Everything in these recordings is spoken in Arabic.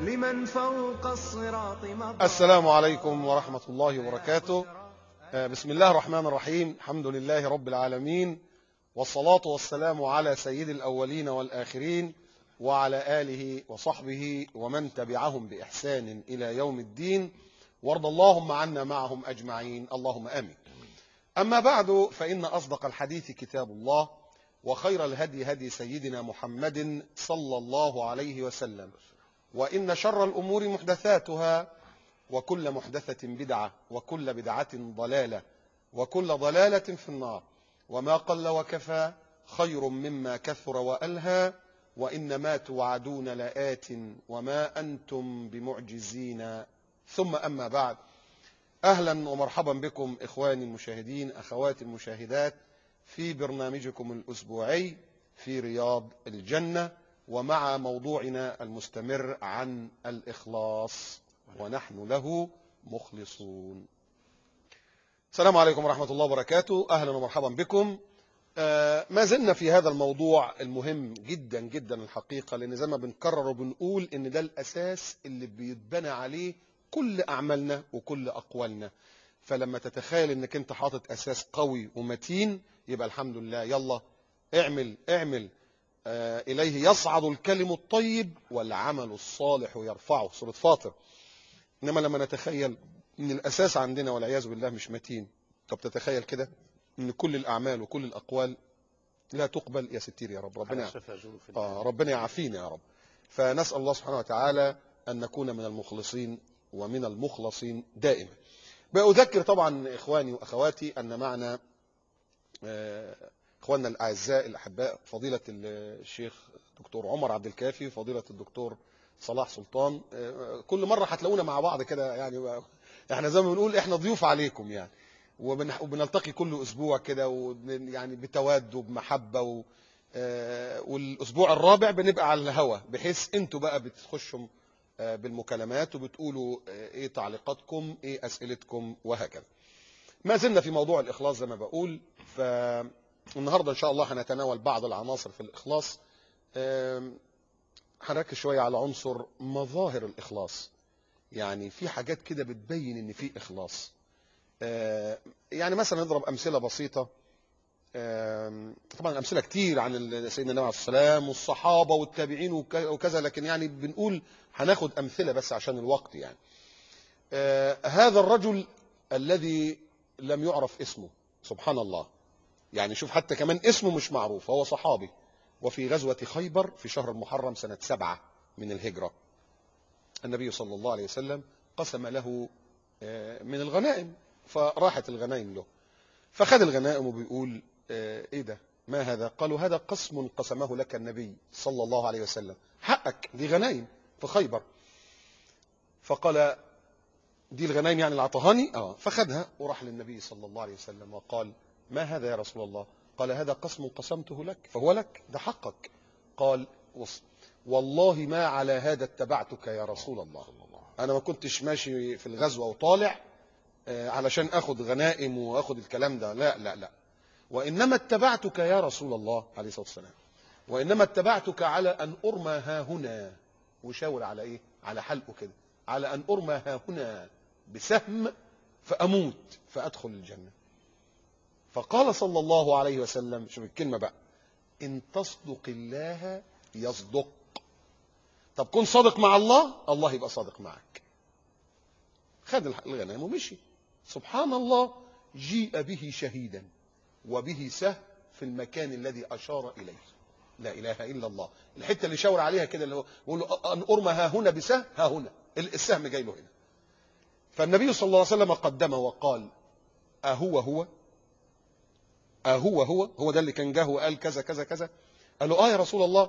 لمن فوق الصراط مضى. السلام عليكم ورحمة الله وبركاته. بسم الله الرحمن الرحيم. الحمد لله رب العالمين، والصلاة والسلام على سيد الأولين والآخرين وعلى آله وصحبه ومن تبعهم بإحسان إلى يوم الدين، وارض اللهم عنا معهم أجمعين، اللهم آمين. أما بعد، فإن أصدق الحديث كتاب الله، وخير الهدي هدي سيدنا محمد صلى الله عليه وسلم، وإن شر الأمور محدثاتها، وكل محدثة بدعة، وكل بدعة ضلالة، وكل ضلالة في النار. وما قل وكفى خير مما كثر وألهى، وإنما توعدون لآت وما أنتم بمعجزين. ثم أما بعد، أهلا ومرحبا بكم إخواني المشاهدين، أخواتي المشاهدات، في برنامجكم الأسبوعي في رياض الجنة، ومع موضوعنا المستمر عن الإخلاص، ونحن له مخلصون. السلام عليكم ورحمة الله وبركاته. أهلا ومرحبا بكم. ما زلنا في هذا الموضوع المهم جدا جدا الحقيقة، لأن زي ما بنكرر وبنقول إن ده الأساس اللي بيتبنى عليه كل أعمالنا وكل أقوالنا. فلما تتخيل إنك أنت حاطط أساس قوي ومتين، يبقى الحمد لله، يلا اعمل. إليه يصعد الكلم الطيب والعمل الصالح يرفعه، سورة فاطر. إنما لما نتخيل إن الأساس عندنا والعياذ بالله مش متين، طب تتخيل كده إن كل الأعمال وكل الأقوال لا تقبل. يا ستير يا رب، ربنا يعافينا يا رب. فنسأل الله سبحانه وتعالى أن نكون من المخلصين ومن المخلصين دائما. بأذكر طبعا إخواني وأخواتي أن معنا إخواننا الأعزاء الأحباء، فضيلة الشيخ دكتور عمر عبد الكافي، فضيلة الدكتور صلاح سلطان. كل مرة هتلاقونا مع بعض كده، يعني احنا زي ما بنقول احنا ضيوف عليكم يعني، وبنلتقي كل أسبوع كده، يعني بتواد وبمحبة والأسبوع الرابع بنبقى على الهوا، بحيث انتوا بقى بتخشوا بالمكالمات وبتقولوا ايه تعليقاتكم، ايه أسئلتكم، وهكذا. ما زلنا في موضوع الإخلاص زي ما بقول. فالنهاردة إن شاء الله هنتناول بعض العناصر في الإخلاص. هنركز شوية على عنصر مظاهر الإخلاص، يعني في حاجات كده بتبين إن في إخلاص. يعني مثلا نضرب أمثلة بسيطة. طبعا أمثلة كتير عن سيدنا النبي عليه السلام والصحابة والتابعين وكذا، لكن يعني بنقول هناخد أمثلة بس عشان الوقت يعني. هذا الرجل الذي لم يعرف اسمه، سبحان الله، يعني شوف حتى كمان اسمه مش معروف، هو صحابي، وفي غزوة خيبر في شهر المحرم سنة 7 من الهجرة، النبي صلى الله عليه وسلم قسم له من الغنائم، فراحت الغنائم له، فخذ الغنائم وبيقول ايه ده، ما هذا؟ قالوا هذا قسم قسمه لك النبي صلى الله عليه وسلم، حقك، دي غنائم في خيبر. فقال دي الغنائم يعني اللي اعطاهاني؟ فخذها وراح للنبي صلى الله عليه وسلم وقال ما هذا يا رسول الله؟ قال هذا قسم قسمته لك، فهو لك، ده حقك. قال والله ما على هذا اتبعتك يا رسول الله، انا ما كنتش ماشي في الغزوة وطالع علشان اخد غنائم واخد الكلام ده، لا لا لا، وانما اتبعتك يا رسول الله عليه الصلاة والسلام، وانما اتبعتك على ان ارمى ها هنا، وشاور على ايه؟ على حلقه كده، على ان ارمى ها هنا بسهم فاموت فادخل الجنة. فقال صلى الله عليه وسلم، شوف الكلمة بقى، ان تصدق الله يصدق. طب كن صادق مع الله، الله يبقى صادق معك. خد الغنائم ومشي. سبحان الله، جيء به شهيدا وبه سهم في المكان الذي اشار اليه. لا اله الا الله. الحته اللي شاور عليها كده، اللي هو بيقول له ان ارمى ها هنا بسهم، ها هنا السهم جاي له هنا. فالنبي صلى الله عليه وسلم قدمه وقال اهو هو ده اللي كان جاه وقال كذا كذا كذا؟ قال له يا رسول الله.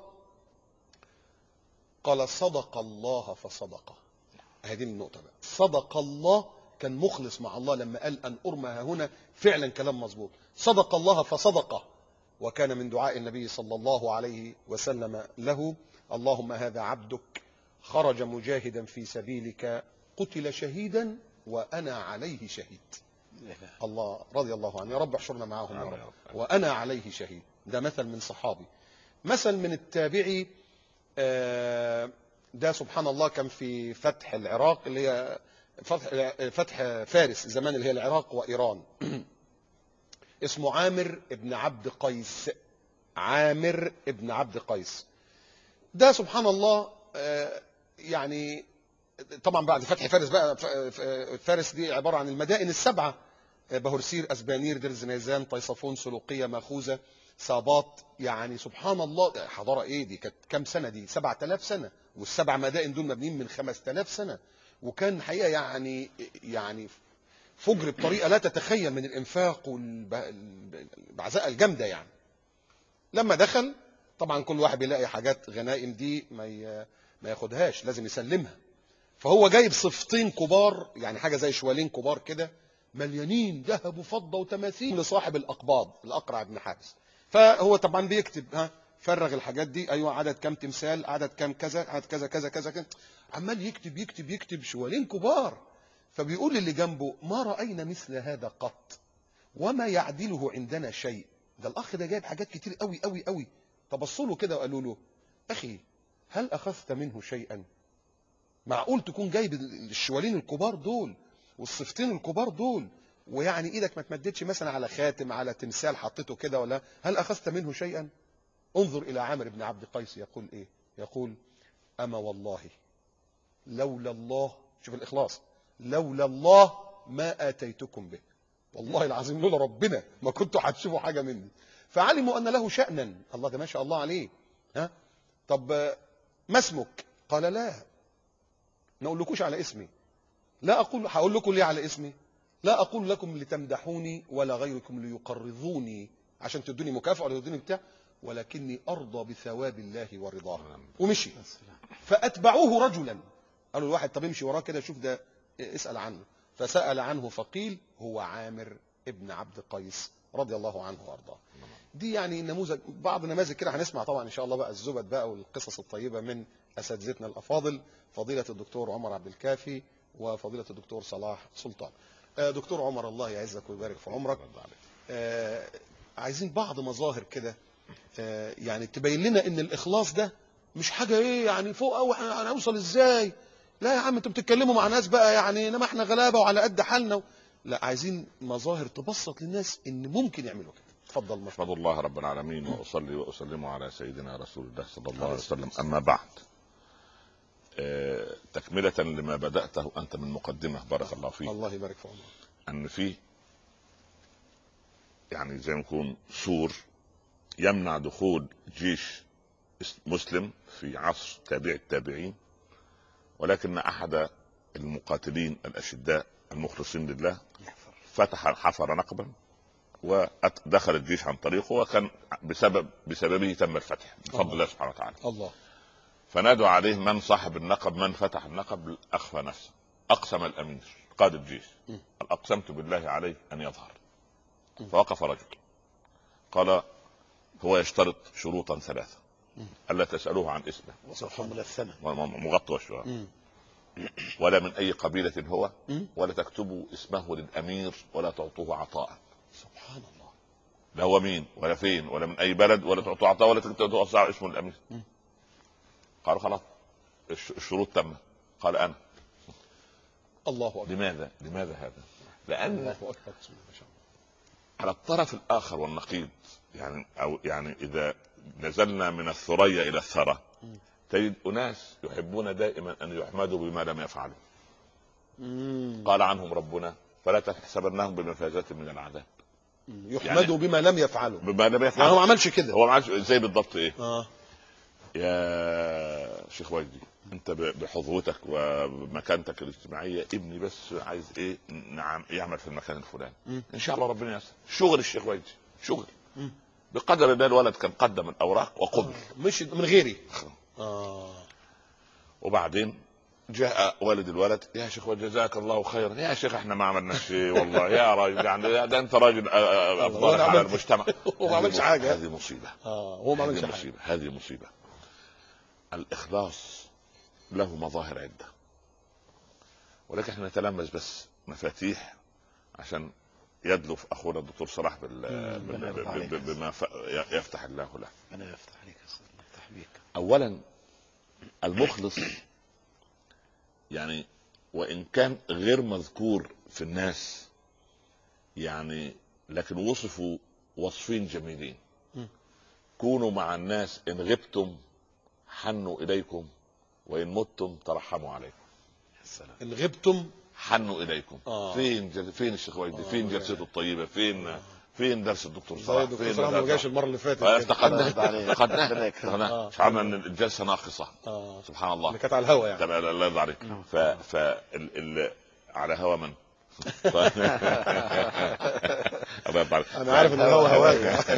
قال صدق الله فصدقه. هذه النقطة بقى، صدق الله، كان مخلص مع الله لما قال أن أرمى هنا، فعلا كلام مظبوط، صدق الله فصدقه. وكان من دعاء النبي صلى الله عليه وسلم له اللهم هذا عبدك خرج مجاهدا في سبيلك قتل شهيدا وأنا عليه شهيد. الله رضي الله عنه، يا رب احشرنا معهم يا رب. وأنا عليه شهيد، ده مثل من صحابي. مثل من التابعي ده سبحان الله كان في فتح العراق، اللي هي فتح فارس زمان، اللي هي العراق وإيران. اسمه عامر ابن عبد قيس. عامر ابن عبد قيس ده سبحان الله يعني طبعا بعد فتح فارس بقى، فارس دي عبارة عن المدائن السبعة: بهرسير، أسبانير، درزنيزان، طيصفون، سلوقية، ماخوذة، ساباط. يعني سبحان الله حضارة ايه دي! كانت كام سنة دي؟ 7000 سنة، والسبع مدائن دول مبنيين من 5000 سنة. وكان حقيقة يعني فجر بطريقة لا تتخيل من الإنفاق والبعزاء الجامدة. يعني لما دخل طبعا كل واحد بيلاقي حاجات غنائم دي ما ياخدهاش، لازم يسلمها. فهو جايب صفتين كبار، يعني حاجة زي شوالين كبار كده مليانين ذهب وفضة وتماثيل لصاحب الأقباض الأقرع بن حابس. فهو طبعا بيكتب فرغ الحاجات دي، ايوه عدد كام تمثال، عدد كام كذا، عدد كذا كذا كذا كذا، عمال يكتب يكتب يكتب شوالين كبار. فبيقول اللي جنبه: ما رأينا مثل هذا قط وما يعدله عندنا شيء. ده الأخ ده جايب حاجات كتير قوي قوي قوي. فبصوا له كده وقالوا له: أخي هل أخذت منه شيئا؟ معقول تكون جايب الشوالين الكبار دول والصفتين الكبار دول، ويعني ايدك ما تمددش مثلا على خاتم، على تمثال حطيته كده، ولا هل أخذت منه شيئا؟ انظر إلى عامر بن عبد قيس يقول إيه؟ يقول: أما والله لولا الله، شوف الإخلاص، لولا الله ما آتيتكم به. والله العظيم لولا ربنا ما كنتوا هتشوفوا حاجة مني. فعلموا أن له شأنا. الله ده ما شاء الله عليه. طب ما اسمك؟ قال: لا، ما أقولكوش على اسمي. لا أقول، هقول لكم ليه على اسمي؟ لا أقول لكم لتمدحوني ولا غيركم ليقرضوني عشان تدوني مكافأة ولا تدوني بتاع، ولكني أرضى بثواب الله ورضاه. ومشي. فأتبعوه رجلا، قالوا الواحد: طب امشي وراه كده شوف ده، اسأل عنه. فسأل عنه فقيل: هو عامر ابن عبد قيس رضي الله عنه وارضاه. دي يعني نموذج، بعض نماذج كده هنسمع طبعا ان شاء الله بقى الزبد بقى والقصص الطيبة من اساتذتنا الافاضل، فضيلة الدكتور عمر عبد الكافي وفضيلة الدكتور صلاح سلطان. دكتور عمر الله يعزك ويبارك في عمرك. عايزين بعض مظاهر كده يعني تبين لنا ان الاخلاص ده مش حاجة ايه يعني فوق قوي هنوصل ازاي. لا يا عم، انتوا بتتكلموا مع ناس بقى يعني انما احنا غلابة وعلى قد حالنا لا، عايزين مظاهر تبسط للناس ان ممكن يعملوا كده. اتفضل. احمد الله رب العالمين واصلي واسلم على سيدنا رسول الله صلى الله عليه وسلم. اما بعد، تكملة لما بدأته انت من مقدمة، بارك الله فيك. الله يبارك في عمرك. ان في يعني زي ما يكون سور يمنع دخول جيش مسلم في عصر تابع التابعين، ولكن احد المقاتلين الاشداء المخلصين لله حفر نقبا ودخل الجيش عن طريقه، وكان بسببه تم الفتح بفضل الله سبحانه وتعالى. الله. فنادوا عليه: من صاحب النقب؟ من فتح النقب؟ اخفى نفسه. اقسم الامير قائد الجيش: اقسمت بالله عليه ان يظهر. فوقف رجل قال: هو يشترط شروطا ثلاثة: الا تسألوه عن اسمه، سبحان الله، الثمن مغطى وشوه، ولا من اي قبيلة هو، ولا تكتبوا اسمه للامير، ولا تعطوه عطاء. سبحان الله. لا هو مين ولا فين ولا من اي بلد، ولا تعطوه عطاء، ولا تكتبوا اسمه للامير. قال: خلاص الشروط تم. قال: انا. الله أكبر. لماذا هذا؟ لان الله أكبر. على الطرف الاخر والنقيض، يعني اذا نزلنا من الثريا الى الثرى تجد اناس يحبون دائما ان يحمدوا بما لم يفعلوا. قال عنهم ربنا: فلا تحسبنهم بمفازة من العذاب. يحمدوا بما لم يفعلوا. بما لم يفعلوا. يعني هو ما عملش كده. هو ما عملش زي بالضبط ايه؟ يا شيخ وجدي، انت بحظوتك ومكانتك الاجتماعيه ابني بس عايز ايه؟ نعم، يعمل في المكان الفلاني. ان شاء الله ربنا يسر. شغل الشيخ وجدي شغل بقدر الله. الولد كان قدم الاوراق وقبل. مش من غيري. وبعدين جاء والد الولد: يا شيخ جزاك الله خيرا. يا شيخ احنا ما عملنا شيء والله يا راجل، يعني ده انت راجل افضل على المجتمع. هو ما عملش حاجه. هذه مصيبه. هو ما عملش حاجه. هذه مصيبه. الاخلاص له مظاهر عده، ولكن احنا نتلمس بس مفاتيح عشان يدلو في اخونا الدكتور صلاح بما يفتح الله له. انا يفتح عليك. يفتح بيك. اولا المخلص يعني وإن كان غير مذكور في الناس يعني، لكن وصفوا وصفين جميلين. كونوا مع الناس إن غبتم حنوا إليكم، وإن متم ترحموا عليكم. إن غبتم حنوا إليكم. فين الشيخ ويدي؟ فين جلسته الطيبة؟ فين درس الدكتور صلاح؟ فين ما جاش المرة اللي فاتت؟ افتقدناه. شعرنا ان الجلسة ناقصة. سبحان الله، اللي كانت على الهوا يعني. الله يرضى عليك. على هوا من؟ انا عارف ان الهوا هواك.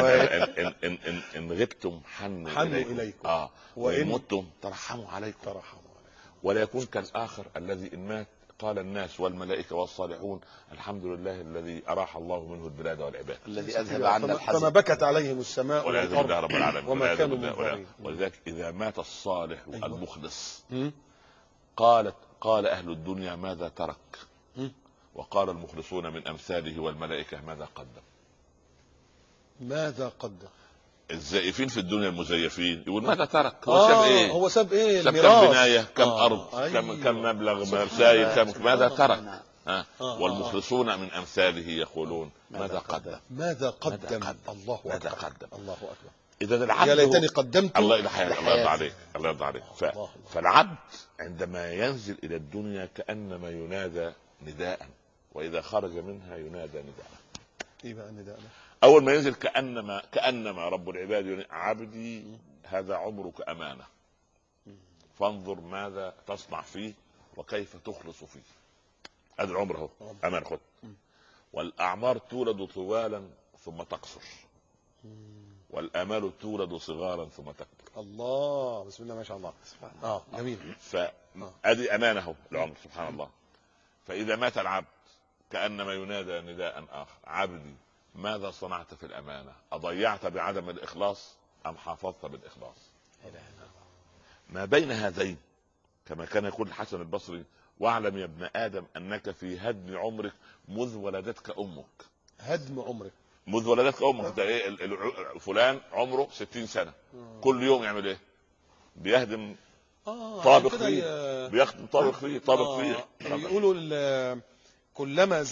ان غبتم حنوا اليكم. وان متم ترحموا عليكم. ولا يكون كالآخر الذي إن مات قال الناس والملائكة والصالحون الحمد لله الذي أراح الله منه البلاد والعباد، الذي أذهب عنا الحزن، فما بكت عليهم السماء والأرض رب العالمين وما كانوا منظرين. ولذلك إذا مات الصالح المخلص قال أهل الدنيا ماذا ترك، وقال المخلصون من أمثاله والملائكة ماذا قدم. الزائفين في الدنيا المزيفين يقول ماذا ترك، هو ساب ايه؟ كم بناية، كم أرض، كم مبلغ مرسايل، ماذا ترك. والمخلصون من أمثاله يقولون ماذا قدم. الله أكبر. إذا العبد يا ليتني قدمت. الله يرضى عليك. فالعبد عندما ينزل إلى الدنيا كأنما ينادى نداء، وإذا خرج منها ينادى نداء. إيه بقى النداء؟ أول ما ينزل كأنما رب العباد يقول عبدي هذا عمرك أمانة، فانظر ماذا تصنع فيه وكيف تخلص فيه. هذا العمر هو أمانة، خذ. والأعمار تولد طوالا ثم تقصر، والآمال تولد صغارا ثم تكبر. الله، بسم الله ما شاء الله. جميل. فأدي أمانه العمر، سبحان الله. فإذا مات العبد كأنما ينادى نداء آخر، عبدي ماذا صنعت في الأمانة؟ أضيعت بعدم الإخلاص أم حافظت بالإخلاص؟ ما بين هذين كما كان يقول الحسن البصري واعلم يا ابن آدم أنك في هدم عمرك مذ ولدتك أمك. هدم عمرك مذ ولدتك أمك. فلان عمره 60 سنة، كل يوم يعمل ايه؟ بيهدم طابق فيه، بيخدم طابق فيه. يقولوا كلما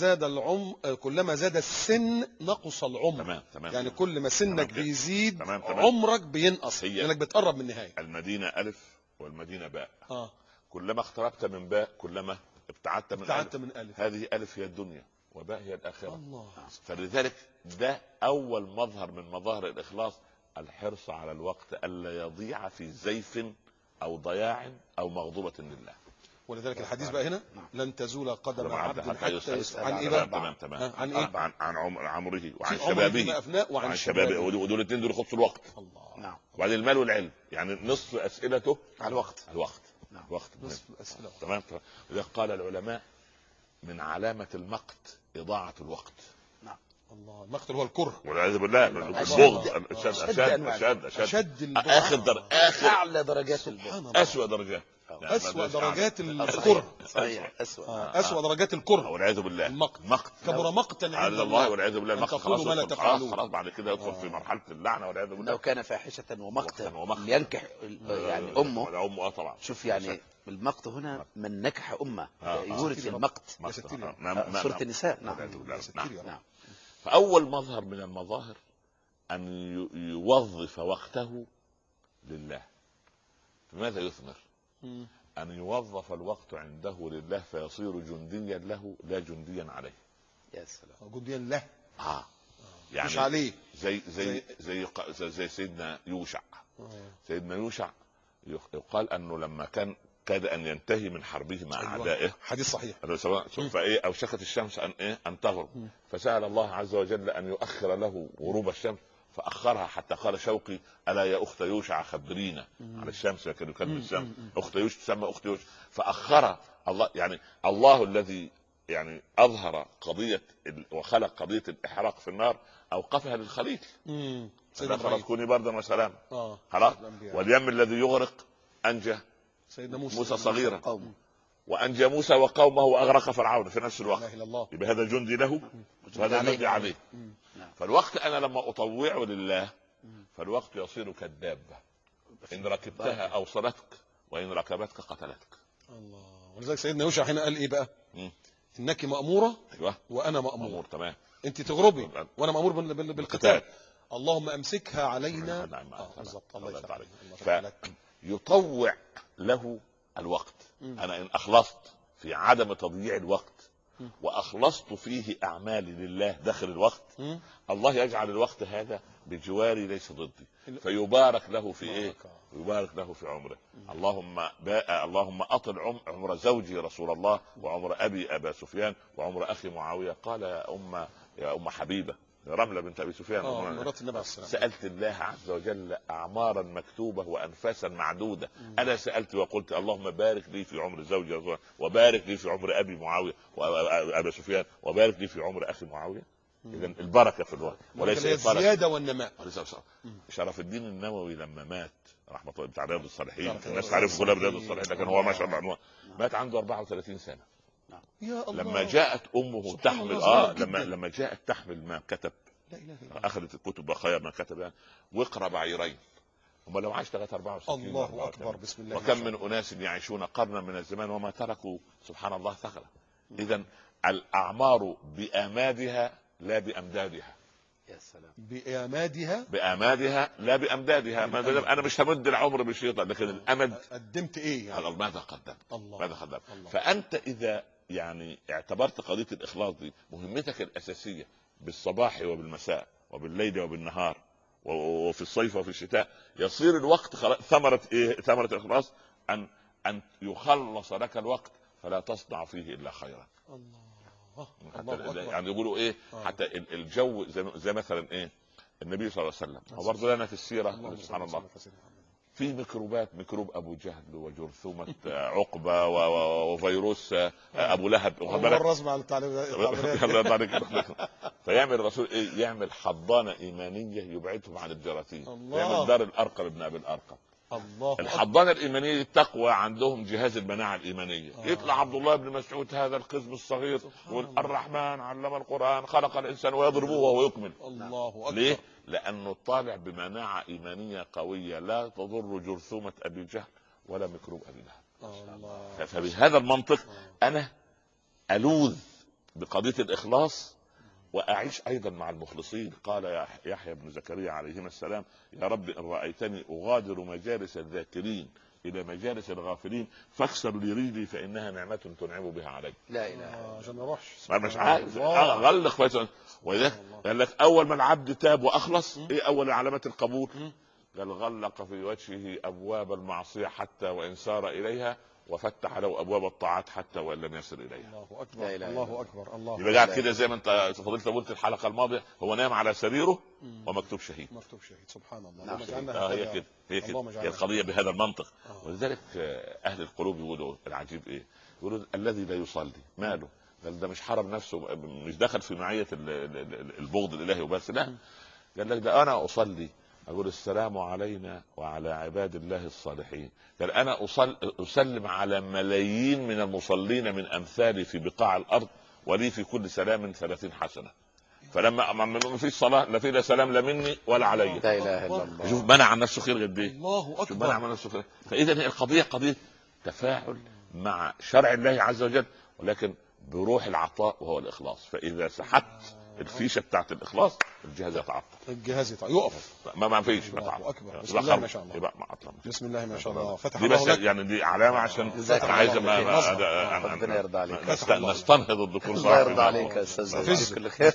زاد السن نقص العمر. تمام. يعني كل ما سنك بيزيد عمرك بينقص، لانك بتقرب من النهاية. المدينة ألف والمدينة باء. كلما اقتربت من باء كلما ابتعدت من ألف. هذه ألف هي الدنيا وباء هي الآخرة. الله. فلذلك ده أول مظهر من مظاهر الإخلاص، الحرص على الوقت ألا يضيع في زيف أو ضياع أو مغضوبة لله. ولذلك الحديث بقى هنا لن تزول قدم عبد حتى يسأل عن ايه بقى؟ تمام. عن ايه؟ عن عمره وعن شبابه وعن شبابه، ودول الاثنين دول يخصوا الوقت. الله. وبعد المال والعلم، يعني نصف اسئلته على الوقت. وقت نصف الاسئله. تمام. اذا قال العلماء من علامة المقت إضاعة الوقت. الله. المقت هو الكره والعياذ بالله، البغض، اشد اعلى درجات البغض، اسوأ درجات الكره. صحيح، اسوأ درجات الكره والعياذ بالله. المقت كبر مقتا عند الله والعياذ بالله. المقت خلاص ما لا تفعلون. خلاص بعد كده يدخل في مرحلة اللعنة والعياذ بالله. لو كان فاحشة ومقتا ينكح يعني أمه طبعا. شوف يعني المقت هنا من نكح أمه يورث المقت. سورة النساء. نعم. فأول مظهر من المظاهر أن يوظف وقته لله. لماذا يثمر؟ أن يوظف الوقت عنده لله فيصير جنديا له لا جنديا عليه. يا سلام. جنديا له. يعني مش عليه. زي سيدنا يوشع. سيدنا يوشع يقال أنه لما كاد أن ينتهي من حربه مع أعدائه، حديث صحيح، فإيه أوشكت الشمس أن تغرب، فسأل الله عز وجل أن يؤخر له غروب الشمس، فأخرها حتى قال شوقي ألا يا أخت يوشع خبرينا على الشمس، لكن يكلم الشمس أخت يوشع تسمى أخت يوشع، فأخر الله. يعني الله الذي يعني أظهر قضية وخلق قضية الإحراق في النار أوقفها للخليل. خلاص كوني بردا وسلام. خلاص. واليم الذي يغرق أنجى سيدنا موسى صغيرا، وأنجى موسى وقومه وأغرق فرعون في نفس الوقت. يبقى هذا جندي له وهذا جندي عليه. فالوقت أنا لما أطوعه لله فالوقت يصير كالدابة، ان ركبتها اوصلتك وان ركبتك قتلتك. الله. ولذلك سيدنا يوشع هنا قال ايه بقى؟ انك مأمورة ايوه وانا مأمور. تمام. انت تغربي وانا مأمور بالقتال. اللهم امسكها علينا. بالظبط. الله يفتح عليك. فيطوع له الوقت. انا ان اخلصت في عدم تضييع الوقت واخلصت فيه اعمالي لله داخل الوقت، الله يجعل الوقت هذا بجواري ليس ضدي، فيبارك له في ايه؟ يبارك له في عمره. اللهم اطل عمر زوجي رسول الله، وعمر ابي ابا سفيان، وعمر اخي معاويه. قال يا ام حبيبه رملة بنت ابي سفيان مرات النبي عليه السلام، سالت الله عز وجل اعمارا مكتوبه وانفاسا معدوده. انا سالت وقلت اللهم بارك لي في عمر زوجي وبارك لي في عمر ابي معاويه وابا سفيان وبارك لي في عمر اخي معاويه. اذا البركه في الوقت وليس الزياده والنماء. شرف الدين النووي لما مات رحمه الله بتاع رياض الصالحين، الناس تعرف كلها برياض الصالحين، لكن هو ما شاء الله مات عنده 34 سنه. يا الله. لما جاءت امه تحمل لما جاءت تحمل ما كتب، اخذت الكتب بخير ما كتب يعني، واقرا بعيرين. هم لو عاش 64 الله اكبر. بسم الله. وكم من اناس يعيشون قرنا من الزمان وما تركوا سبحان الله ثغره. اذا الاعمار بامادها لا بامدادها. يا سلام. بامادها لا بامدادها. انا مش همد العمر بشيطه، لكن الامد قدمت ايه يعني؟ ماذا قدمت. فانت اذا يعني اعتبرت قضيه الاخلاص دي مهمتك الاساسيه بالصباح وبالمساء وبالليل وبالنهار وفي الصيف وفي الشتاء، يصير الوقت ثمره ايه؟ ثمره الاخلاص ان يخلص لك الوقت فلا تصنع فيه الا خيرا. يعني يقولوا ايه؟ حتى الجو زي مثلا ايه النبي صلى الله عليه وسلم، وبرضه لنا في السيره سبحان الله في ميكروبات، ميكروب ابو جهل وجرثومه عقبه وفيروس ابو لهب. فيعمل الرسول ايه؟ يعمل حضانه ايمانيه يبعدهم عن الجراثيم، يعمل دار الارقم ابن ابي الارقم. الحضانه الايمانيه التقوى عندهم جهاز المناعه الايمانيه. يطلع عبد الله بن مسعود هذا القزم الصغير يقول الرحمن علم القران خلق الانسان ويضربه وهو يكمل. الله اكبر. ليه؟ لانه طالع بمناعه ايمانيه قويه لا تضر جرثومه ابي جهل ولا ميكروب ابي لهب. فبهذا المنطق انا الوذ بقضيه الاخلاص واعيش ايضا مع المخلصين. قال يا يحيى بن زكريا عليهما السلام يا رب ان رايتني اغادر مجالس الذاكرين الى مجالس الغافلين فاكسر لي ريدي فانها نعمه تنعم بها علي. لا اله عشان ما اروحش مش عارف غلق كويس. واذا قال لك اول ما العبد تاب واخلص ايه اول علامات القبول؟ قال غلق في وجهه ابواب المعصيه حتى وان سار اليها وفتح له ابواب الطاعات حتى وان لم يصل اليها. الله اكبر. الله اكبر. الله يبقى قاعد كده زي ما انت فضلت قلت الحلقه الماضيه، هو نام على سريره ومكتوب شهيد. مكتوب شهيد. سبحان الله. هي كده هي القضيه بهذا المنطق. ولذلك اهل القلوب يقولوا العجيب ايه؟ يقولوا الذي لا يصلي ماله؟ قال ده مش حرم نفسه، مش دخل في معيه البغض الالهي وبس، لا. قال لك ده انا اصلي أقول السلام علينا وعلى عباد الله الصالحين. قال أنا أسلم على ملايين من المصلين من أمثالي في بقاع الأرض ولي في كل سلام 30 حسنة. فلما ما فيش صلاة لا في لا سلام لا مني ولا علي. لا إله إلا الله. شوف منع عن نفسه خير قد إيه. الله أكبر. منع عن نفسه خير. فإذا هي القضية قضية تفاعل مع شرع الله عز وجل، ولكن بروح العطاء وهو الإخلاص. فإذا سحبت الفيشه بتاعت الاخلاص الجهاز يتعطل، يقف ما فيش. الله اكبر. بسم الله ما شاء الله. بسم الله ما شاء الله. فتح الله لك. يعني دي علامه عشان انا عايز ربنا يرضى عليك. نستنهض الدكتور صلاح. الله يرضى عليك يا استاذ. كل خير.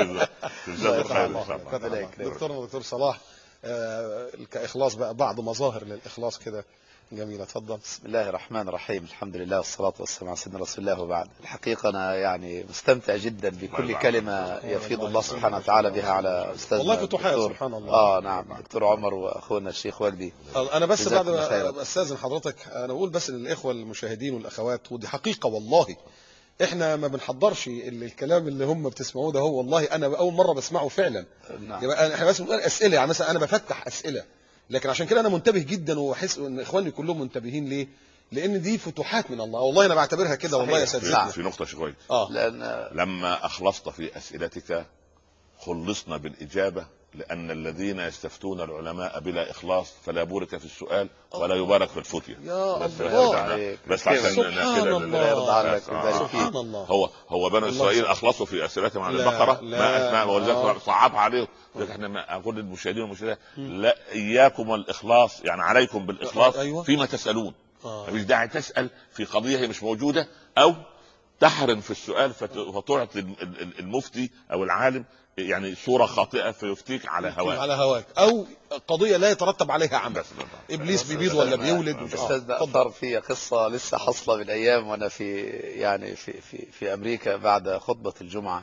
دكتور صلاح كاخلاص بقى بعض مظاهر للاخلاص كده جميلة. تفضل. بسم الله الرحمن الرحيم. الحمد لله والصلاة والسلام على سيدنا رسول الله وبعد. الحقيقة أنا يعني مستمتع جدا بكل كلمة يفيض الله سبحانه وتعالى بها على أستاذنا والله فتوحات سبحان الله. نعم دكتور عمر وأخونا الشيخ وجدي. أنا بس بعد ما أستاذن حضرتك أنا أقول بس للإخوة المشاهدين والأخوات، ودي حقيقة والله احنا ما بنحضرش الكلام اللي هم بتسمعوه ده، هو والله أنا أول مرة بسمعه فعلا. يبقى احنا بس بنقول أسئلة، يعني مثلا أنا بفتح أسئلة، لكن عشان كده انا منتبه جدا واحس ان اخواني كلهم منتبهين. ليه؟ لان دي فتوحات من الله، والله انا بعتبرها كده. والله يا سيدنا في نقطه شويه لأن لما اخلصت في اسئلتك خلصنا بالاجابه لأن الذين يستفتون العلماء بلا إخلاص فلا بورك في السؤال ولا يبارك في الفتية. يا بس الله. بس عشان سبحان الله. يرضى عنك سبحان الله. هو بنو إسرائيل أخلصوا في أسئلتهم عن البقرة ما ولذلك صعبها عليهم. احنا ما أقول للمشاهدين والمشاهدات لا، إياكم الإخلاص، يعني عليكم بالإخلاص فيما تسألون. مش داعي تسأل في قضية هي مش موجودة، أو تحرم في السؤال فتعطي المفتي أو العالم يعني صورة خاطئة فيفتيك على هواك او قضية لا يترتب عليها عمل. ابليس بيبيض ولا بيولد. استاذ اثر في قصة لسه حصلة من ايام وانا في يعني في امريكا بعد خطبة الجمعة.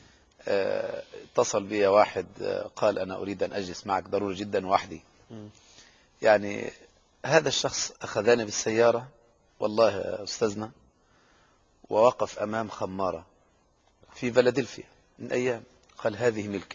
اتصل بي واحد قال انا اريد ان اجلس معك ضروري جدا وحدي. يعني هذا الشخص اخذني بالسيارة والله يا استاذنا، ووقف امام خمارة في فيلادلفيا من ايام، قال هذه ملكي،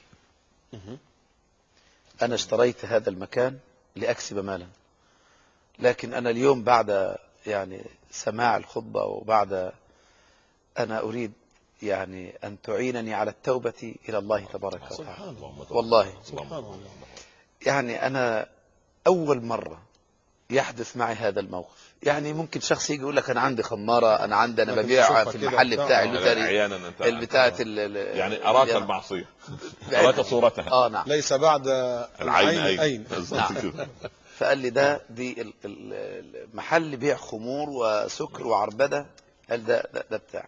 أنا اشتريت هذا المكان لأكسب مالا، لكن أنا اليوم بعد يعني سماع الخطبة وبعد أنا أريد يعني أن تعينني على التوبة إلى الله تبارك وتعالى. والله يعني أنا أول مرة يحدث معي هذا الموقف. يعني ممكن شخص يجي يقول لك انا عندي خماره، انا ببيع في المحل بتاعي البتاعه يعني اراك المعصيه، اراك صورتها. نعم. ليس بعد العين اين. نعم. فقال لي دي محل بيع خمور وسكر وعربده، قال ده بتاعي.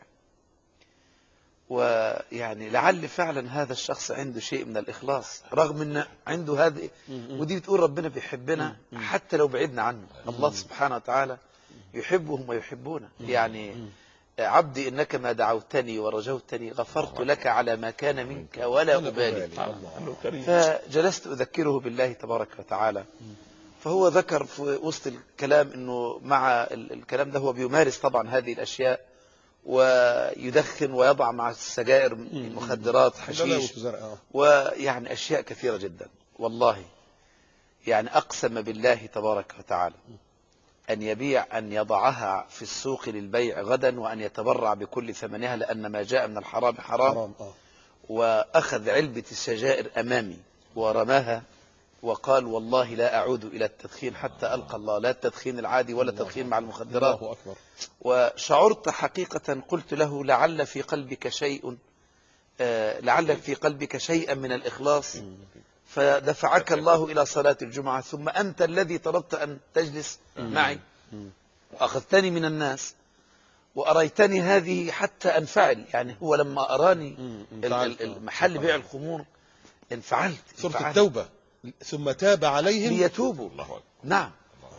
ويعني لعل فعلا هذا الشخص عنده شيء من الإخلاص رغم أن عنده هذه، ودي بتقول ربنا بيحبنا حتى لو بعدنا عنه. الله سبحانه وتعالى يحبهم ويحبونه. يعني عبدي إنك ما دعوتني ورجوتني غفرت لك على ما كان منك ولا أبالي. فجلست أذكره بالله تبارك وتعالى، فهو ذكر في وسط الكلام أنه مع الكلام ده هو بيمارس طبعا هذه الأشياء، ويدخن ويضع مع السجائر مخدرات حشيش ويعني أشياء كثيرة جدا. والله يعني أقسم بالله تبارك وتعالى أن يضعها في السوق للبيع غدا وأن يتبرع بكل ثمنها، لأن ما جاء من الحرام حرام. وأخذ علبة السجائر أمامي ورماها وقال والله لا أعود إلى التدخين حتى ألقى الله، لا التدخين العادي ولا التدخين مع المخدرات. الله أكبر. وشعرت حقيقة، قلت له لعل في قلبك شيئا من الإخلاص فدفعك الله إلى صلاة الجمعة، ثم أنت الذي طلبت أن تجلس معي، أخذتني من الناس وأريتني هذه حتى أنفعل. يعني هو لما أراني المحل بيع الخمور انفعلت. سورة التوبة ثم تاب عليهم ليتوبوا. نعم.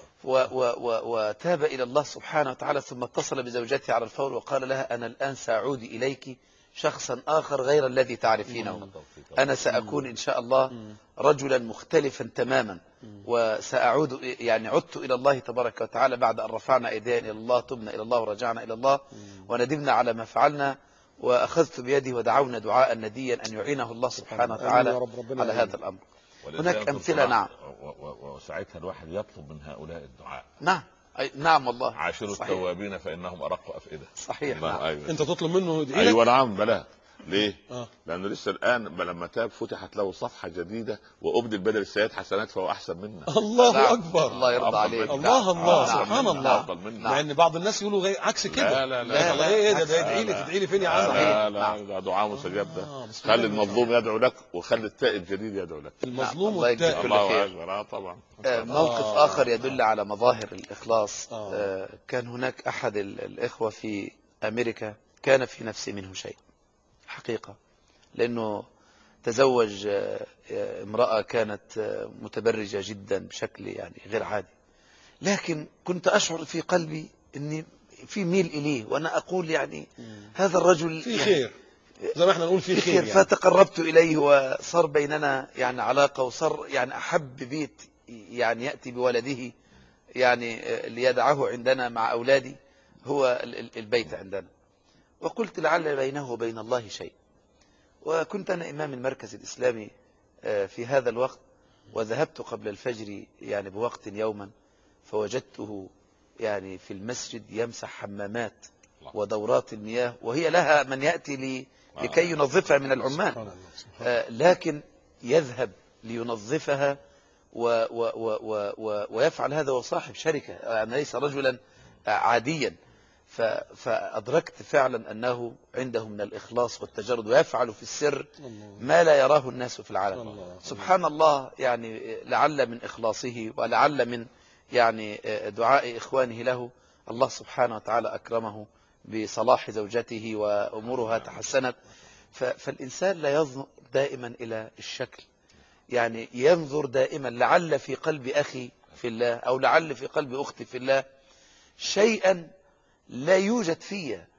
وتاب إلى الله سبحانه وتعالى، ثم اتصل بزوجته على الفور وقال لها أنا الآن سأعود إليك شخصا آخر غير الذي تعرفينه، أنا سأكون إن شاء الله رجلا مختلفا تماما، وسأعود يعني عدت إلى الله تبارك وتعالى بعد أن رفعنا أيدينا إلى الله، تبنا إلى الله ورجعنا إلى الله وندمنا على ما فعلنا، وأخذت بيده ودعونا دعاء نديا أن يعينه الله سبحانه وتعالى على هذا الأمر. هناك أمثلة. نعم. وساعتها الواحد يطلب من هؤلاء الدعاء. نعم. نعم والله. عاشروا التوابين فإنهم أرق أفئدة. صحيح. نعم. أيوة. أنت تطلب منه يدعي لك؟ أيوة نعم. بلا ليه؟ لأنه لسه الآن لما تاب فتحت له صفحة جديدة وأبدل بدل السيئات حسنات فهو أحسن منا. الله أكبر. الله يرضى عليك. الله سبحان الله. لأن بعض الناس يقولوا عكس كده. لا ايه ده تدعي لي فين يا عم؟ لا دعاء مستجاب ده. خلي المظلوم يدعو لك وخلي التائب جديد يدعو لك. المظلوم والتائب. الله أكبر. طبعا. موقف آخر يدل على مظاهر الإخلاص. كان هناك أحد الإخوة في أمريكا كان في نفسه منه شيء حقيقة، لأنه تزوج امرأة كانت متبرجة جدا بشكل يعني غير عادي، لكن كنت أشعر في قلبي أني في ميل إليه، وأنا أقول يعني هذا الرجل في خير، زي ما احنا نقول في خير يعني. فتقربت إليه وصار بيننا يعني علاقة، وصار يعني أحب بيت يعني يأتي بولده يعني ليدعه عندنا مع أولادي هو البيت عندنا. وقلت لعل بينه وبين الله شيء. وكنت أنا إمام المركز الإسلامي في هذا الوقت، وذهبت قبل الفجر يعني بوقت يوما، فوجدته يعني في المسجد يمسح حمامات ودورات المياه، وهي لها من يأتي لكي ينظفها من العمال، لكن يذهب لينظفها ويفعل هذا وصاحب شركة، يعني ليس رجلا عاديا. فأدركت فعلا أنه عنده من الإخلاص والتجرد، ويفعل في السر ما لا يراه الناس في العالم. سبحان الله، يعني لعل من إخلاصه ولعل من يعني دعاء إخوانه له الله سبحانه وتعالى أكرمه بصلاح زوجته وأمورها تحسنت. فالإنسان لا ينظر دائما إلى الشكل، يعني ينظر دائما لعل في قلب أخي في الله أو لعل في قلب أختي في الله شيئا لا يوجد فيه،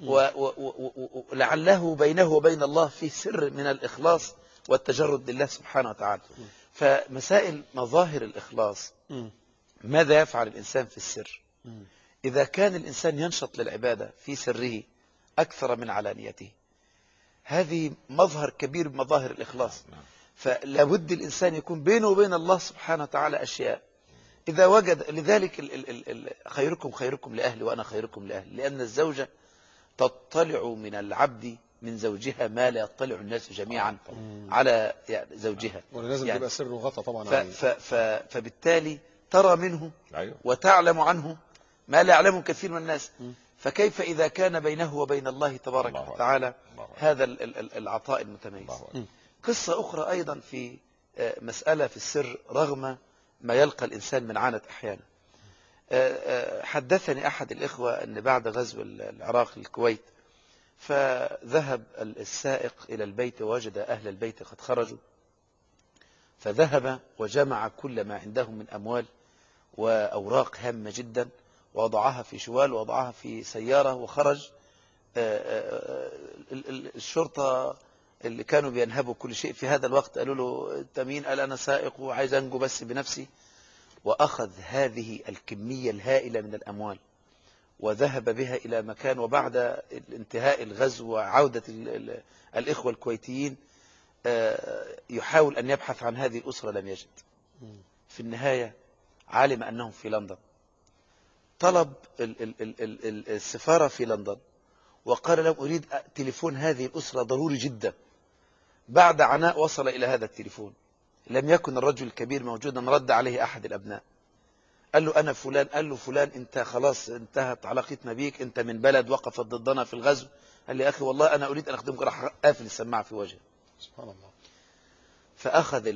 ولعله بينه وبين الله في سر من الإخلاص والتجرد لله سبحانه وتعالى. فمسائل مظاهر الإخلاص، ماذا يفعل الإنسان في السر؟ إذا كان الإنسان ينشط للعبادة في سره أكثر من علانيته، هذه مظهر كبير من مظاهر الإخلاص. فلابد الإنسان يكون بينه وبين الله سبحانه وتعالى أشياء إذا وجد. لذلك خيركم خيركم لأهلي وأنا خيركم لأهلي، لأن الزوجة تطلع من العبد من زوجها ما لا يطلع الناس جميعا على زوجها، ولازم يعني تبقى سر وغطى طبعا. فبالتالي ترى منه وتعلم عنه ما لا يعلمه كثير من الناس. فكيف إذا كان بينه وبين الله تبارك وتعالى هذا العطاء المتميز؟ قصة أخرى أيضا في مسألة في السر رغم ما يلقى الإنسان من عانة أحيانا. حدثني أحد الإخوة أن بعد غزو العراق للكويت، فذهب السائق إلى البيت ووجد أهل البيت قد خرجوا، فذهب وجمع كل ما عندهم من أموال وأوراق هامة جدا ووضعها في شوال ووضعها في سيارة وخرج. الشرطة اللي كانوا بينهبوا كل شيء في هذا الوقت قالوا له أنت مين؟ قال أنا سائق وعايز أنجو بس بنفسي. وأخذ هذه الكمية الهائلة من الأموال وذهب بها إلى مكان، وبعد انتهاء الغزو وعودة الإخوة الكويتيين يحاول أن يبحث عن هذه الأسرة لم يجد. في النهاية علم أنهم في لندن، طلب السفارة في لندن وقال لهم أريد تليفون هذه الأسرة ضروري جدا. بعد عناء وصل إلى هذا التليفون، لم يكن الرجل الكبير موجودا، رد عليه أحد الأبناء قال له أنا فلان. قال له فلان أنت خلاص انتهت علاقتنا بيك، أنت من بلد وقفت ضدنا في الغزو. قال لي أخي والله أنا أريد أن أخدمك. راح قافل السماعة في وجهه. سبحان الله. فأخذ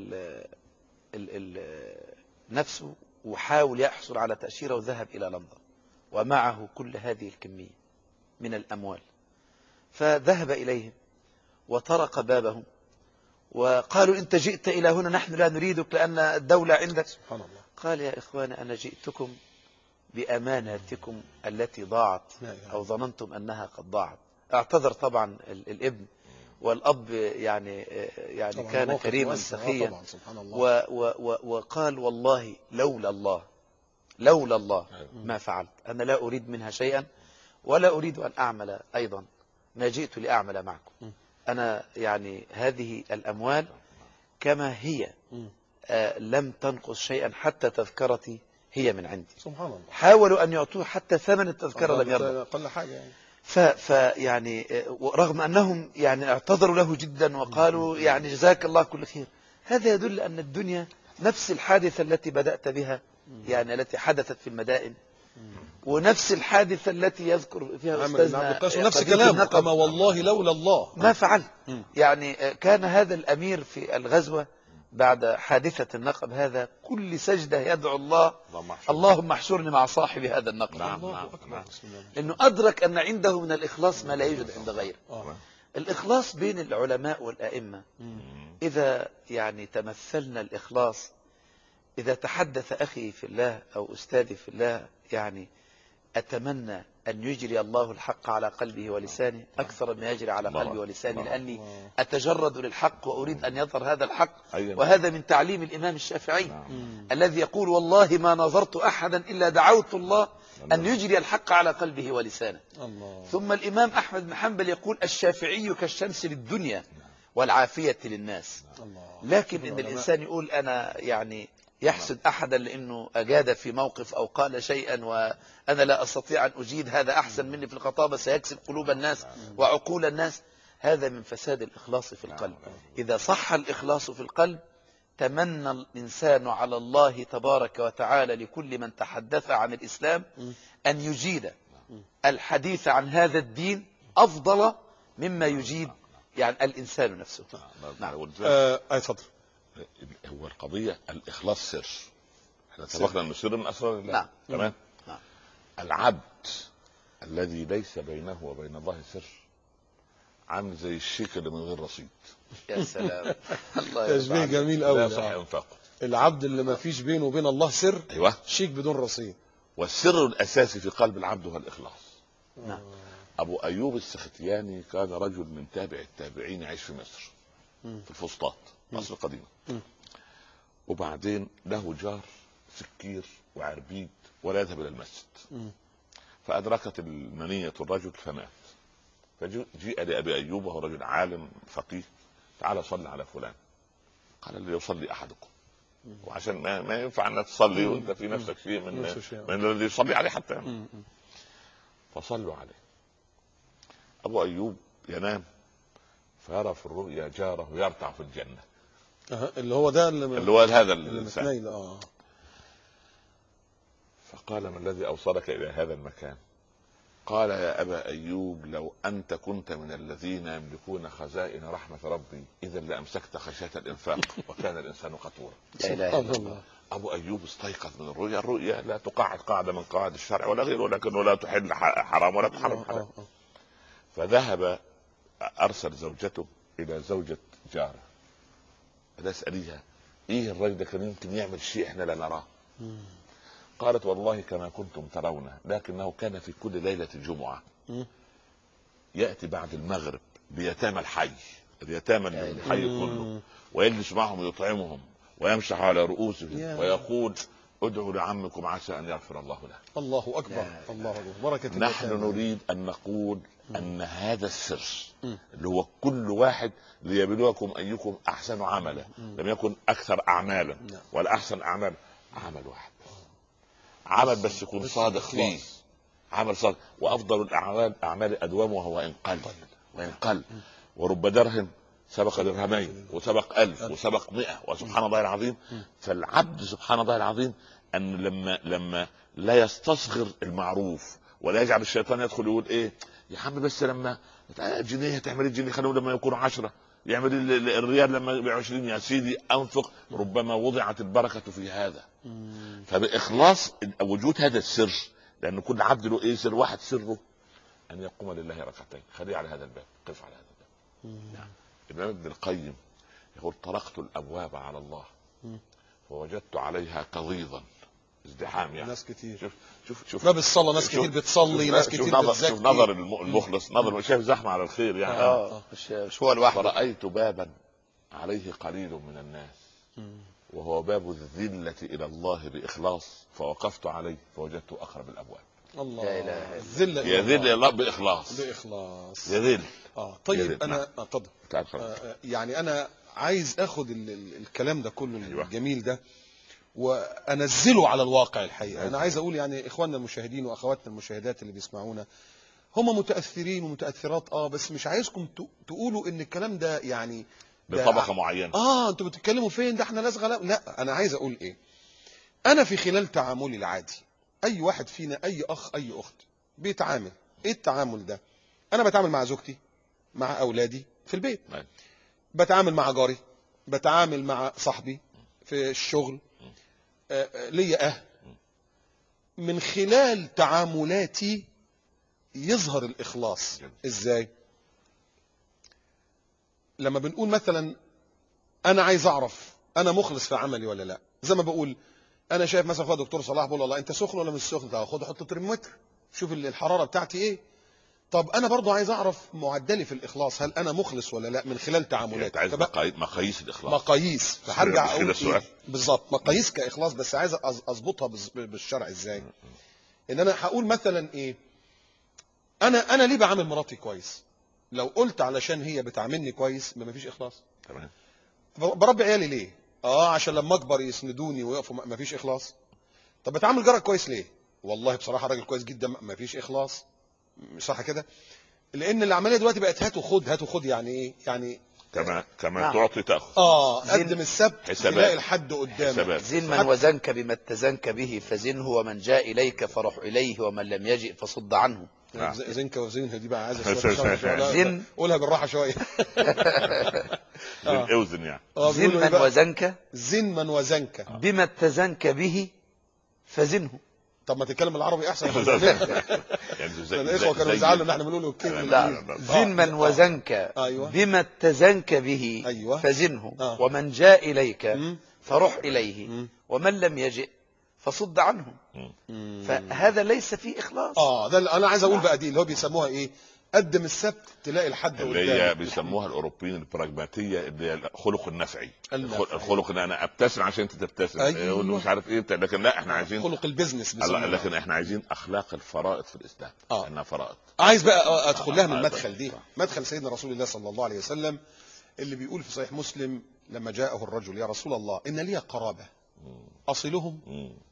نفسه وحاول يحصل على تأشيرة وذهب إلى لندن ومعه كل هذه الكمية من الأموال. فذهب إليهم وطرق بابهم وقالوا أنت جئت إلى هنا، نحن لا نريدك لأن الدولة عندك. سبحان الله. قال يا إخوان أنا جئتكم بأماناتكم التي ضاعت أو ظننتم أنها قد ضاعت. اعتذر طبعا الابن، والأب يعني كان كريما سخيا، وقال والله لولا الله ما فعلت. أنا لا أريد منها شيئا ولا أريد أن أعمل أيضا ما جئت لأعمل معكم. أنا يعني هذه الأموال كما هي لم تنقص شيئا، حتى تذكرتي هي من عندي. سبحان الله. حاولوا أن يعطوه حتى ثمن التذكرة لم يرضى. أقل حاجة يعني. فيعني رغم أنهم يعني اعتذروا له جدا وقالوا يعني جزاك الله كل خير. هذا يدل أن الدنيا نفس الحادثة التي بدأت بها، يعني التي حدثت في المدائن، ونفس الحادثة التي يذكر فيها أستاذنا نفس كلام أما والله لولا الله ما فعل. يعني كان هذا الأمير في الغزوة بعد حادثة النقب هذا كل سجدة يدعو الله اللهم احشرني مع صاحب هذا النقب. لأنه أدرك أن عنده من الإخلاص ما لا يوجد عند غيره. الإخلاص بين العلماء والأئمة، إذا يعني تمثلنا الإخلاص، إذا تحدث أخي في الله أو أستاذي في الله، يعني أتمنى أن يجري الله الحق على قلبه ولسانه أكثر ما يجري على قلبي ولساني، لأني أتجرد للحق وأريد أن يظهر هذا الحق. وهذا من تعليم الإمام الشافعي الذي يقول والله ما نظرت أحدا إلا دعوت الله أن يجري الحق على قلبه ولسانه. ثم الإمام أحمد بن حنبل يقول الشافعي كالشمس للدنيا والعافية للناس. لكن إن الإنسان يقول أنا يعني يحسد أحدا لأنه أجاد في موقف أو قال شيئا وأنا لا أستطيع أن أجيد، هذا أحسن مني في الخطابة سيكسب قلوب الناس وعقول الناس، هذا من فساد الإخلاص في القلب. إذا صح الإخلاص في القلب تمنى الإنسان على الله تبارك وتعالى لكل من تحدث عن الإسلام أن يجيد الحديث عن هذا الدين أفضل مما يجيد يعني الإنسان نفسه. نعم. اتفضل. هو القضية الإخلاص سر. احنا اتفقنا أن السر من أسرار الله. نعم. تمام. نعم. العبد الذي ليس بينه وبين الله سر عامل زي الشيك اللي من غير رصيد. يا سلام. الله تشبيه جميل قوي. لا يصح انفاقه. العبد اللي ما فيش بينه وبين الله سر، ايوه، شيك بدون رصيد. والسر الاساسي في قلب العبد هو الاخلاص. نعم. ابو ايوب السختياني كان رجل من تابع التابعين يعيش في مصر، في الفسطاط، مصر القديمه. وبعدين له جار سكير وعربيد ولا يذهب الى المسجد. فادركت المنيه الرجل فمات. فجيء لابي ايوب وهو رجل عالم فقيه، تعال صل على فلان. قال لي يصلي احدكم. وعشان ما ينفع انك تصلي وانت في نفسك شيء من الذي يصلي عليه حتى. فصلوا عليه. ابو ايوب ينام فيرى في الرؤيا جاره يرتع في الجنه. اللي هو ده اللي هو هذا الانسان. فقال ما الذي اوصلك الى هذا المكان؟ قال يا ابا ايوب لو انت كنت من الذين يملكون خزائن رحمه ربي اذا لامسكت خشيه الانفاق وكان الانسان قتورا. لا اله الا الله. ابو ايوب استيقظ من الرؤيا. الرؤيا لا تقعد قاعده من قواعد الشرع ولا غيره، ولكنه لا تحل حرام ولا تحرم حلال. فذهب ارسل زوجته الى زوجة جاره اساليها ايه الرجل ده كان يمكن يعمل شيء احنا لا نراه. قالت والله كما كنتم ترون، لكنه كان في كل ليلة جمعة يأتي بعد المغرب بيتامى الحي، اليتامى الحي كله، ويجلس معهم يطعمهم ويمسح على رؤوسهم ويقول ادعوا لعمكم عسى ان يغفر الله له. الله اكبر. الله اكبر. بركة. نحن نريد ان نقول ان هذا السر اللي هو كل واحد ليبلوكم ايكم احسن عملا، لم يكن اكثر اعمالا ولا احسن اعمال، عمل واحد، عمل بس يكون صادق فيه، عمل صادق. وافضل الاعمال اعمال ادومها وان قل ورب درهم سبق درهمين وسبق 1000 وسبق 100 وسبحان الله العظيم. فالعبد سبحان الله العظيم ان لما لا يستصغر المعروف ولا يجعل الشيطان يدخل يقول ايه يا عم بس لما جنيه تعمل الجنيه خلوه لما يكون 10 يعمل الريال لما يبيع 20 يا سيدي انفق. ربما وضعت البركة في هذا. فبإخلاص وجود هذا السر، لأن كل عبد له ايه سر واحد، سره أن يقوم لله ركعتين. خليه على هذا الباب، قف على هذا الباب. الإمام ابن القيم يقول طرقت الأبواب على الله فوجدت عليها قضيضا، ازدحام يعني ناس كتير. شوف باب الصلاة ناس كتير بتصلي، ناس كتير بتزكي. شوف نظر المخلص، نظر شايف زحمة على الخير يعني. مش هو الواحد. فرأيت بابا عليه قليل من الناس وهو باب الذلة إلى الله بإخلاص، فوقفت عليه فوجدته أقرب الأبواب. الله. لا إله إلا الذلة يذل الله بإخلاص. يذل. طيب يذل. أنا اتفضل. يعني أنا عايز أخد الكلام ده كله الجميل ده وأنزله على الواقع الحقيقة. أنا عايز أقول يعني إخواننا المشاهدين وأخواتنا المشاهدات اللي بيسمعونا هم متأثرين ومتأثرات بس مش عايزكم تقولوا إن الكلام ده يعني بطبقة معينة. انتوا بتتكلموا فين ده احنا ناس غلاب. لا، انا عايز اقول ايه، انا في خلال تعاملي العادي اي واحد فينا، اي اخ اي اخت بيتعامل، ايه التعامل ده؟ انا بتعامل مع زوجتي، مع اولادي في البيت، بتعامل مع جاري، بتعامل مع صاحبي في الشغل، ليا اهل. من خلال تعاملاتي يظهر الاخلاص. ازاي؟ لما بنقول مثلا انا عايز اعرف انا مخلص في عملي ولا لا، زي ما بقول انا شايف مثلا اخويا دكتور صلاح بقول والله انت سخن ولا مش سخن، خد حط الترمومتر شوف الحراره بتاعتي ايه. طب انا برضو عايز اعرف معدلي في الاخلاص، هل انا مخلص ولا لا من خلال تعاملاتي. عايز مقاييس الاخلاص. مقاييس. فهرجع اقول إيه؟ بالظبط مقاييس كاخلاص، بس عايز اظبطها بالشرع. ازاي؟ ان انا هقول مثلا ايه، انا ليه بعامل مراتي كويس؟ لو قلت علشان هي بتعاملني كويس ما فيش اخلاص. تمام. بربي عيالي ليه؟ عشان لما اكبر يسندوني ويقفوا ما فيش اخلاص. طب بتعامل جارك كويس ليه؟ والله بصراحه راجل كويس جدا ما فيش اخلاص. مش صح كده؟ لان العمليه دلوقتي بقت هات وخد هات وخد. يعني ايه؟ يعني كما نعم. تعطي تاخذ. قدم السبت حسابات. تلاقي الحد قدامك. حسابات. زن من وزنك بما اتزنك به فزنه، ومن جاء إليك فرح إليه، ومن لم يجئ فصد عنه. نعم. زنك وزنها دي بقى عايزه شويه. زن. قولها بالراحه شويه. اوزن يعني. زن من وزنك زن من وزنك بما اتزنك به فزنه. طب ما تتكلم العربي احسن. يعني الاخوه كانوا بيزعلوا ان احنا بنقول الكلمه. لا، زن من وزنك أيوة. بما اتزنك به أيوة. فزنه، ومن جاء إليك مم. فرح إليه، ومن لم يجئ فصد عنه. فهذا ليس فيه إخلاص. ده اللي انا عايز اقول بقى، دي اللي هو بيسموها ايه؟ قدم السبت تلاقي الحد اللي هي قدامك. بيسموها الاوروبيين البراجماتيه، اللي هي الخلق النفعي. النفعي. الخلق ان انا ابتسم عشان انت تبتسم. أيوة. يقول له مش عارف ايه بتاع. لكن لا، احنا عايزين خلق البيزنس بيسموها. لكن احنا عايزين اخلاق الفرائض في الاسلام. انها فرائض. عايز بقى ادخل لها من المدخل دي، مدخل سيدنا رسول الله صلى الله عليه وسلم اللي بيقول في صحيح مسلم لما جاءه الرجل: يا رسول الله ان لي قرابه اصلهم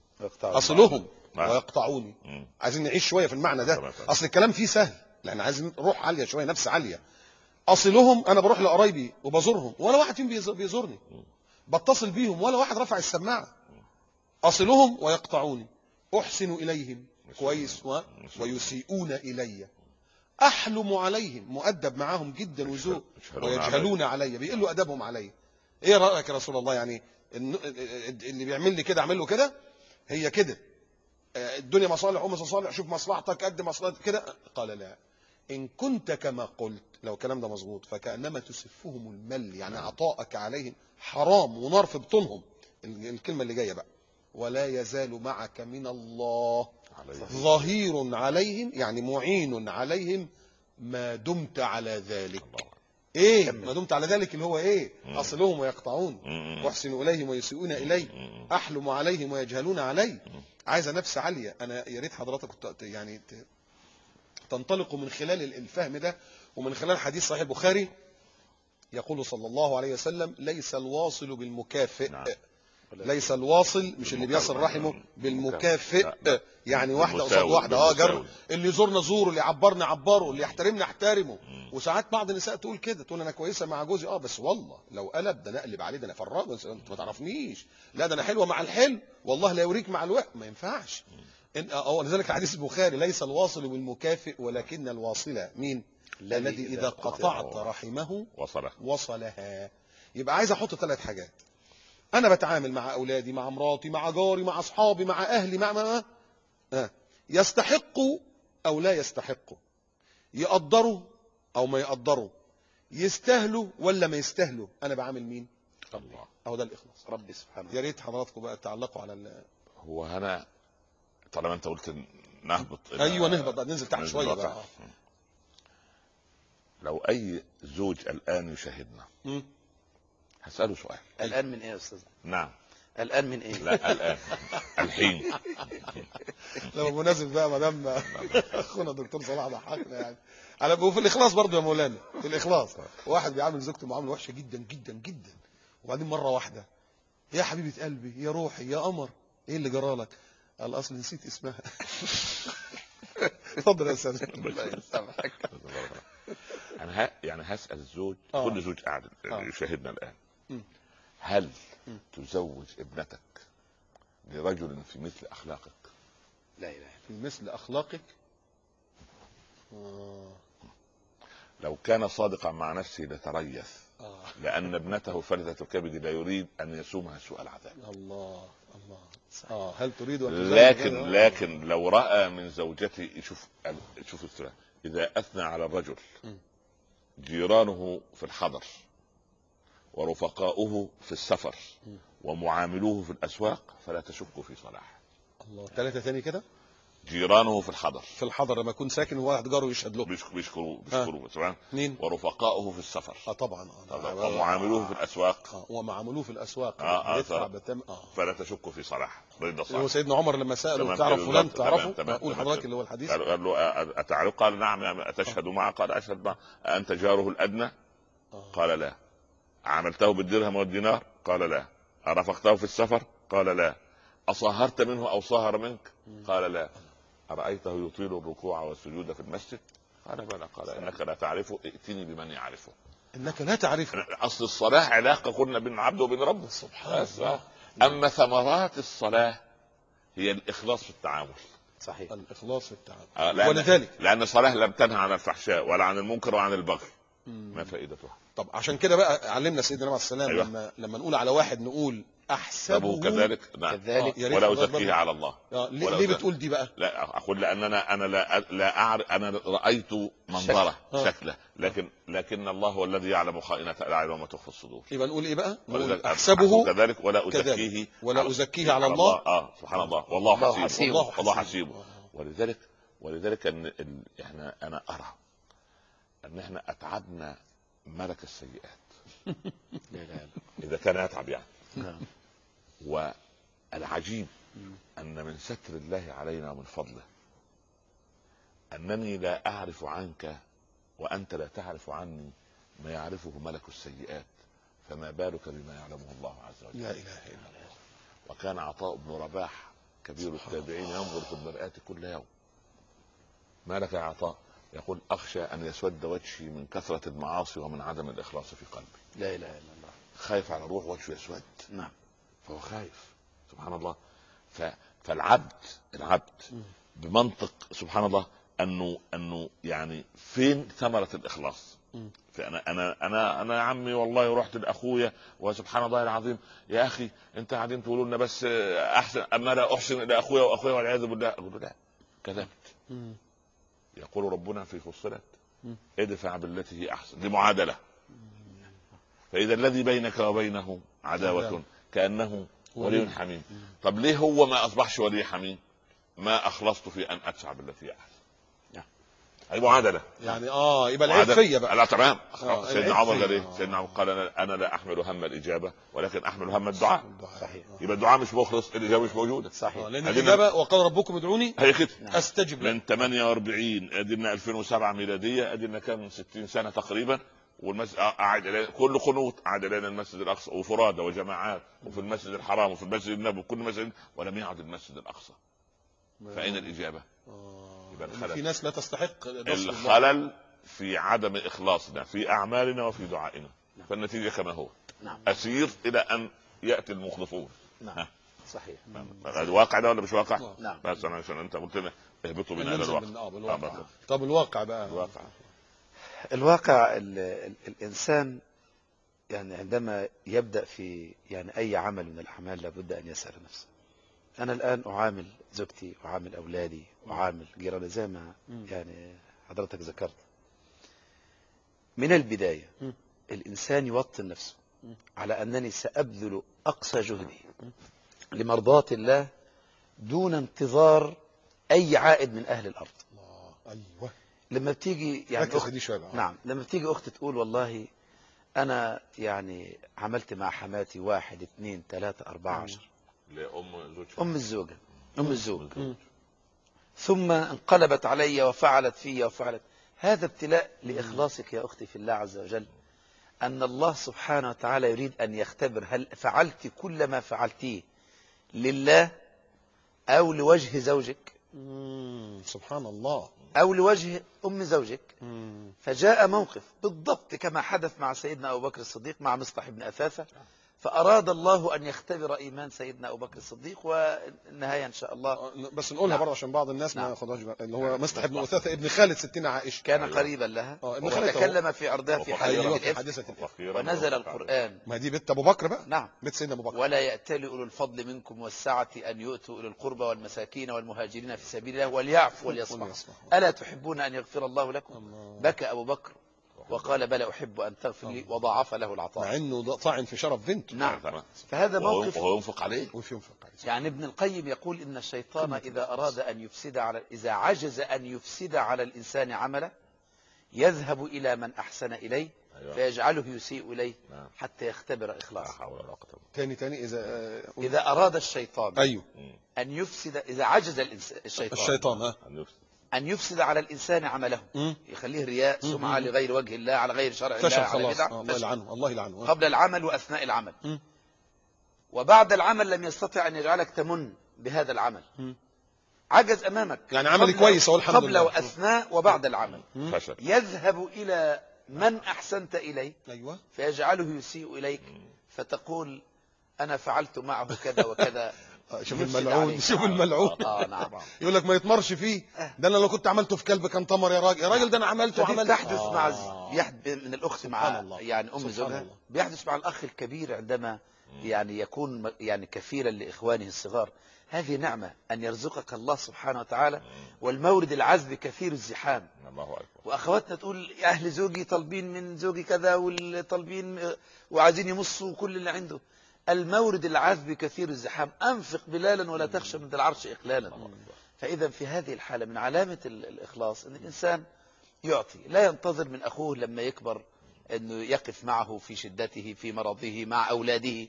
ويقطعوني. عايزين نعيش شويه في المعنى ده، اصل الكلام فيه سهل لان عايزين روح عاليه شويه، نفس عاليه. اصلهم، انا بروح لقرايبي وبزورهم ولا واحد فيهم بيزورني، بتصل بيهم ولا واحد رفع السماعه. اصلهم ويقطعوني، احسن اليهم كويس ويسيئون الي، احلم عليهم، مؤدب معاهم جدا وذوق، ويجهلون علي، بيقلوا ادبهم علي. ايه رايك يا رسول الله؟ يعني اللي بيعمل لي كده اعمل له كده؟ هي كده الدنيا مصالح ومصالح، شوف مصلحتك قد مصلحتك كده. قال: لا، ان كنت كما قلت، لو الكلام ده مظبوط، فكانما تسفهم المل، يعني عطاءك عليهم حرام ونار في بطونهم. الكلمه اللي جايه بقى: ولا يزال معك من الله ظهير عليهم، يعني معين عليهم ما دمت على ذلك. ايه ما دمت على ذلك؟ اللي هو ايه؟ اصلهم ويقطعون، واحسن اليهم ويسيئون الي، احلم عليهم ويجهلون علي. عايزه نفس عاليه. انا يا ريت حضرتك يعني تنطلقوا من خلال الفهم ده، ومن خلال حديث صحيح البخاري يقول صلى الله عليه وسلم: ليس الواصل بالمكافئ. ليس الواصل، مش اللي بيصل رحمه، بالمكافئ. يعني واحده قصاد واحده. جر اللي يزورنا زوره، اللي يعبرنا عبره، اللي يحترمنا احترمه. وساعات بعض النساء تقول كده، تقول انا كويسه مع جوزي بس والله لو قلب ده انا اقلب عليه، ده انا فراغ، انت ما تعرفنيش، لا ده انا حلوه مع الحلو، والله لا يوريك مع الوقت. ما ينفعش. لذلك حديث البخاري: ليس الواصل بالمكافئ ولكن الواصل مين؟ الذي اذا قطعت رحمه وصلها. يبقى عايز احط 3 حاجات. انا بتعامل مع اولادي، مع مراتي، مع جاري، مع اصحابي، مع اهلي، مع يستحقوا او لا يستحقوا، يقدروا او ما يقدروا، يستاهلوا ولا ما يستاهلوا. انا بعامل مين؟ الله. اهو ده الاخلاص. ربي سبحانه. يا ريت حضراتكم بقى تعلقوا على هو هنا طالما انت قلت نهبط. ايوه نهبط بقى، ننزل تحت شويه بقى. لو اي زوج الان يشاهدنا هسأله سؤال. الآن من ايه يا استاذ؟ نعم. الآن من ايه؟ لا الآن الحين. لو مناسب بقى مدام اخونا الدكتور صلاح ضحكنا يعني وفي الاخلاص برضه يا مولانا، في الاخلاص. واحد بيعامل زوجته معامله وحشه جدا جدا جدا، وبعدين مره واحده: يا حبيبه قلبي، يا روحي، يا قمر، ايه اللي جرالك؟ قال: اصل نسيت اسمها. اتفضل يا استاذ. الله يسامحك. انا يعني هسأل الزوج، كل زوج قاعد يشاهدنا الآن: هل تزوج ابنتك لرجل في مثل أخلاقك؟ لا إله. في مثل أخلاقك؟ لو كان صادقا مع نفسه لتريث، لأن ابنته فلذة كبد لا يريد أن يسومها سوء العذاب. الله الله. هل تريد أن لكن لو رأى من زوجته، شوف السؤال: إذا أثنى على الرجل جيرانه في الحضر ورفقاؤه في السفر ومعاملوه في الأسواق فلا تشك في صلاحه. الله. 3 تاني كده: جيرانه في الحضر. في الحضر لما يكون ساكن وواحد جاره يشهد له، بيشكروه تمام. ورفقاؤه في السفر. طبعا. ومعاملوه في الأسواق. ومعاملوه في الأسواق. فلا تشك في صلاح. هو سيدنا عمر لما سأله: تعرف فلان؟ تعرفه؟ قول حضرتك اللي هو الحديث. قال له: أتعرف؟ قال: نعم. أتشهد معه؟ قال: أشهد معه. أنت جاره الأدنى؟ قال: لا. عاملته بالدرهم والدينار؟ قال: لا. أرافقته في السفر؟ قال: لا. أصاهرت منه أو صاهر منك؟ قال: لا. أرأيته يطيل الركوع والسجود في المسجد؟ قال: بلى. قال: إنك لا تعرفه، ائتني بمن يعرفه. انك لا تعرف. اصل الصلاه علاقه كنا بين العبد وبين ربه سبحان الله. اما ثمرات الصلاه هي الاخلاص في التعامل. صحيح. الاخلاص في التعامل. ولذلك لان الصلاه لم تنهى عن الفحشاء ولا عن المنكر وعن البغي. ما فائدتها؟ طب عشان كده بقى علمنا سيدنا عليه السلام. أيوة. لما نقول على واحد نقول احسبه كذلك. نعم. كذلك. ولا ازكيه على الله. ليه بتقول دي بقى؟ لا اقول لان انا لا اعرف. انا رايت منظره شكله لكن الله هو الذي يعلم خائنة الاعين وما تخفي الصدور. يبقى نقول ايه بقى؟ نقول احسبه كذلك ولا ازكيه على الله. سبحان الله والله حسيبه. والله حسيبه. ولذلك انا ارى ان احنا اتعبنا ملك السيئات. اذا كان يتعب يعني. والعجيب ان من ستر الله علينا ومن فضله انني لا اعرف عنك وانت لا تعرف عني ما يعرفه ملك السيئات، فما بالك بما يعلمه الله عز وجل. لا اله الا الله. وكان عطاء بن رباح كبير التابعين ينظر في المرآة كل يوم. ما لك يا عطاء؟ يقول اخشى ان يسود وجهي من كثرة المعاصي ومن عدم الاخلاص في قلبي. لا اله الا الله. خايف على روح وجهه يسود. نعم. فهو خايف. سبحان الله. فالعبد بمنطق سبحان الله انه يعني فين ثمرة الاخلاص؟ انا يا عمي والله رحت لاخويا وسبحان الله العظيم يا اخي انت قاعدين تقولوا لنا بس احسن اما لا احسن الى اخويا والعياذ بالله. اقول له لا كذبت. يقول ربنا في فصلت ادفع بالتي هي احسن. دي معادله. فاذا الذي بينك وبينه عداوه كانه ولي حميم. طب ليه هو ما اصبحش ولي حميم؟ ما اخلصت في ان ادفع بالتي هي احسن. اي معادله يعني يبقى العيب فيا بقى. لا تمام. سيدنا عمر قال ايه؟ فيا. سيدنا عمر قال انا لا احمل هم الاجابه ولكن احمل هم الدعاء. صحيح. يبقى الدعاء مش مخلص، الاجابه مش موجوده. صحيح. لان الاجابه وقال ربكم ادعوني هي كده. استجب لكم. من 48 ادينا 2007 ميلاديه، ادينا كام 60 سنه تقريبا، والمسجد قاعد الينا كل قنوت قاعد الينا المسجد الاقصى وفرادى وجماعات وفي المسجد الحرام وفي المسجد النبوي وكل مسجد، ولم يعد المسجد الاقصى. فاين الاجابه؟ يبقى في ناس لا تستحق الخلل في عدم اخلاصنا في اعمالنا وفي دعائنا. فالنتيجه كما هو. نعم. اسير الى ان ياتي المخلصون. نعم. صحيح. هذا واقع ده ولا مش واقع؟ نعم. بس انا عشان انت قلت لنا اهبطوا بنا الى الواقع. طب الواقع بقى. الواقع الانسان يعني عندما يبدا في يعني اي عمل من الاعمال لابد ان يسال نفسه. انا الان اعامل زوجتي واعامل اولادي واعامل جيراني زي ما يعني حضرتك ذكرت. من البدايه الانسان يوطن نفسه على انني سابذل اقصى جهدي لمرضاة الله دون انتظار اي عائد من اهل الارض. ايوه. لما بتيجي يعني نعم. لما بتيجي اخت تقول والله انا يعني عملت مع حماتي 1 2 3 4 10 ام الزوجة ام الزوج ثم انقلبت علي وفعلت في وفعلت. هذا ابتلاء لاخلاصك يا اختي في الله عز وجل. ان الله سبحانه وتعالى يريد ان يختبر هل فعلت كل ما فعلتيه لله او لوجه زوجك. سبحان الله. او لوجه ام زوجك. فجاء موقف بالضبط كما حدث مع سيدنا ابو بكر الصديق مع مصطح بن اثاثة، فاراد الله ان يختبر ايمان سيدنا ابو بكر الصديق. والنهايه ان شاء الله بس نقولها برضه عشان بعض الناس ما ياخدوهاش بقى. اللي هو مصطح بن اثاثة ابن خالد ستنا عائشه كان قريبا لها وتكلم في عرضها في حادثه الافك ونزل القران. ما دي بنت ابو بكر بقى. نعم. بنت سيدنا ابو بكر. ولا يأتل اولو الفضل منكم والسعه ان يؤتوا اولي القربى والمساكين والمهاجرين في سبيل الله وليعفوا وليصفحوا الا تحبون ان يغفر الله لكم. بكى ابو بكر وقال بلى أحب أن تغفر لي وضاعف له العطاء مع أنه طاعن في شرف بنته. نعم. فهذا موقف وهو ينفق عليه. يعني ابن القيم يقول إن الشيطان إذا أراد أن يفسد إذا عجز أن يفسد على الإنسان عمله يذهب إلى من أحسن إليه فيجعله يسيء إليه حتى يختبر إخلاصه. تاني إذا أراد الشيطان أيوه أن يفسد إذا عجز الشيطان أن يفسد على الإنسان عمله يخليه رياء سمعة لغير وجه الله على غير شرع الله على بدعة الله يلعنه قبل العمل وأثناء العمل وبعد العمل لم يستطع أن يجعلك تمن بهذا العمل. عجز أمامك يعني عملي كويس قبل وأثناء وبعد العمل. فشل. يذهب إلى من أحسنت إليه ايوه فيجعله يسيء إليك، فتقول أنا فعلت معه كذا وكذا. شوف يفسد الملعون، عليك. شوف الملعون. نعم. يقول لك ما يتمرش فيه، ده انا لو كنت عملته في كلب كان تمر يا راجل، يا راجل ده انا عملته فدي وعملت. بتحدث مع من الأخت سبحان مع الله. يعني أم سبحان زوجها، الله. بيحدث مع الأخ الكبير عندما يعني يكون يعني كفيلا لإخوانه الصغار. هذه نعمة أن يرزقك الله سبحانه وتعالى، والمورد العذب كثير الزحام. الله اكبر. واخواتنا تقول يا اهل زوجي طالبين من زوجي كذا والطالبين وعايزين يمصوا كل اللي عنده. المورد العذب كثير الزحام. انفق بلالا ولا تخشى من ذي العرش اقلالا. فاذا في هذه الحالة من علامة الاخلاص ان الانسان يعطي، لا ينتظر من اخوه لما يكبر انه يقف معه في شدته في مرضه مع اولاده.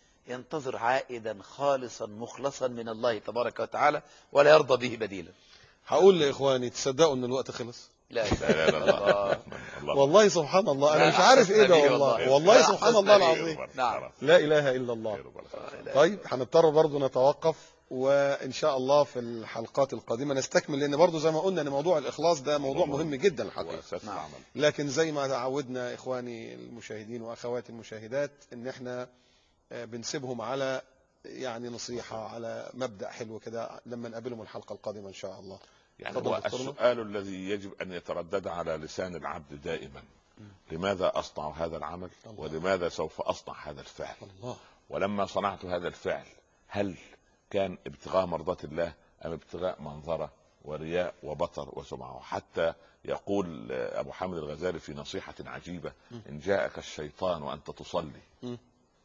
ينتظر عائدا خالصا مخلصا من الله تبارك وتعالى، ولا يرضى به بديلا. هقول لاخواني تصدقوا ان الوقت خلص؟ لا لا لا لا الله. الله. والله سبحان الله، انا لا مش عارف ايه ده أحسسنا به والله، والله. والله لا سبحان أحسسنا الله به. العظيم. نعم. لا اله الا الله. طيب هنضطر برضو نتوقف، وان شاء الله في الحلقات القادمه نستكمل، لان برضو زي ما قلنا ان موضوع الاخلاص ده موضوع مهم جدا الحقيقه. وأساس نعم. العمل. لكن زي ما تعودنا اخواني المشاهدين واخواتي المشاهدات ان احنا بنسيبهم على يعني نصيحه، على مبدا حلو كده لما نقابلهم الحلقه القادمه ان شاء الله. يعني اتفضل هو دكتورنا. السؤال الذي يجب ان يتردد على لسان العبد دائما: لماذا اصنع هذا العمل؟ الله. ولماذا سوف اصنع هذا الفعل؟ الله. ولما صنعت هذا الفعل هل كان ابتغاء مرضات الله ام ابتغاء منظره ورياء وبطر وسمعه؟ حتى يقول ابو حامد الغزالي في نصيحة عجيبة: ان جاءك الشيطان وانت تصلي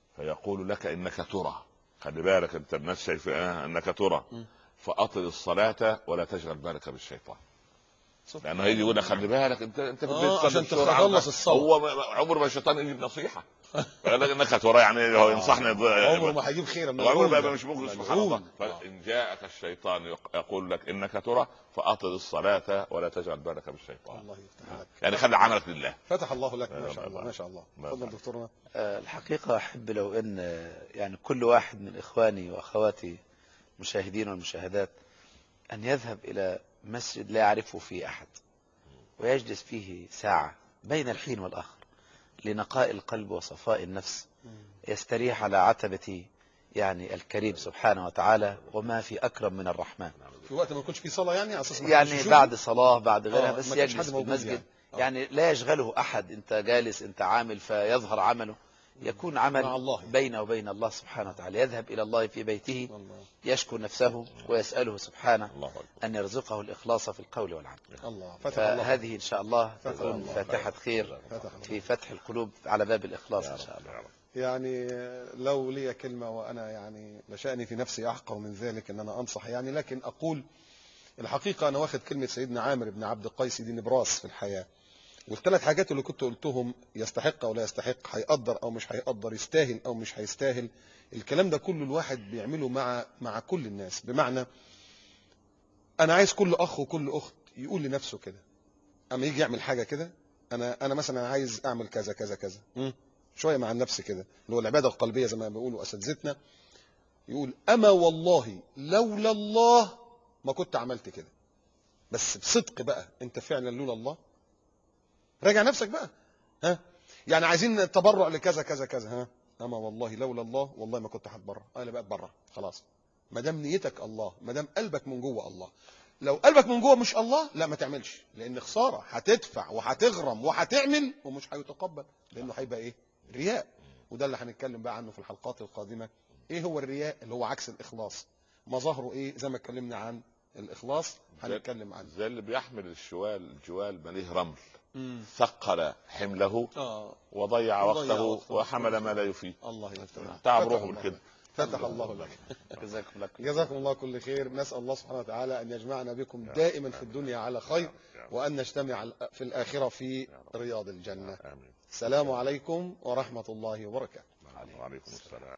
فيقول لك انك ترى، خلي بالك انت الناس شايفه انك ترى، فاطل الصلاة ولا تشغل بالك بالشيطان. لانه هيجي يقول لك خلي بالك انت في البيت عشان تخلص الصلاة. هو عمر ما الشيطان يجيب نصيحة قال لك انك ترى، يعني هو ينصحني عمره ما هيجيب خير، عمره بقى مش مخلص. سبحان الله. فان جاءك الشيطان يقول لك انك ترى فاطل الصلاة ولا تجعل بالك بالشيطان. الله يفتح لك. يعني خلي عملك لله. فتح الله لك. ما شاء الله ما شاء الله. تفضل دكتورنا. الحقيقة أحب لو أن يعني كل واحد من إخواني وأخواتي المشاهدين والمشاهدات أن يذهب إلى مسجد لا يعرفه فيه أحد، ويجلس فيه ساعة بين الحين والآخر لنقاء القلب وصفاء النفس، يستريح على عتبة يعني الكريم سبحانه وتعالى. وما في أكرم من الرحمن. في وقت ما يكونش فيه صلاة يعني على اساس يعني بعد صلاة بعد غيرها، بس ما كانش يجلس حد في موجود المسجد يعني. يعني لا يشغله أحد. أنت جالس أنت عامل فيظهر عمله، يكون مع عمل الله. بينه وبين الله سبحانه وتعالى. يذهب إلى الله في بيته الله. يشكو نفسه ويسأله سبحانه الله أكبر. أن يرزقه الإخلاص في القول والعمل. الله. فتح الله. فهذه إن شاء الله فتح تكون الله. فاتحة خير فتح الله. في فتح القلوب على باب الإخلاص إن شاء الله. يعني لو لي كلمة وأنا يعني لشأني في نفسي أحقر من ذلك أن أنا أنصح يعني، لكن أقول الحقيقة أنا واخد كلمة سيدنا عامر بن عبد القيس دي نبراس في الحياة، والثلاث حاجات اللي كنت قلتهم يستحق أو لا يستحق، هيقدر أو مش هيقدر، يستاهل أو مش هيستاهل، الكلام ده كله الواحد بيعمله مع كل الناس. بمعنى أنا عايز كل أخ وكل أخت يقول لنفسه كده أما يجي يعمل حاجة كده، أنا مثلا عايز أعمل كذا كذا كذا، شوية مع النفس كده اللي هو العبادة القلبية زي ما بيقولوا أساتذتنا، يقول أما والله لولا الله ما كنت عملت كده. بس بصدق بقى أنت فعلا لولا الله؟ راجع نفسك بقى. ها يعني عايزين تبرع لكذا كذا كذا، ها أما والله لولا الله والله ما كنت هتبرع. أنا بقى اتبرع خلاص، ما دام نيتك الله، ما دام قلبك من جوه الله. لو قلبك من جوه مش الله لا ما تعملش، لأن خسارة، هتدفع وهتغرم وهتعمل ومش هيتقبل، لأنه هيبقى إيه؟ رياء. وده اللي هنتكلم بقى عنه في الحلقات القادمة. ايه هو الرياء اللي هو عكس الاخلاص؟ مظاهره ايه؟ زي ما اتكلمنا عن الاخلاص هنتكلم عنه. زي اللي بيحمل الجوال مليه رمل، ثقل حمله وضيع وقته وحمل ما لا يفيد. الله يفتح. تعب روحه بالكده. فتح الله لك. جزاكم الله كل خير. نسأل الله سبحانه وتعالى أن يجمعنا بكم دائما في الدنيا على خير، وأن نجتمع في الآخرة في رياض الجنة. السلام عليكم ورحمة الله وبركاته. وعليكم السلام.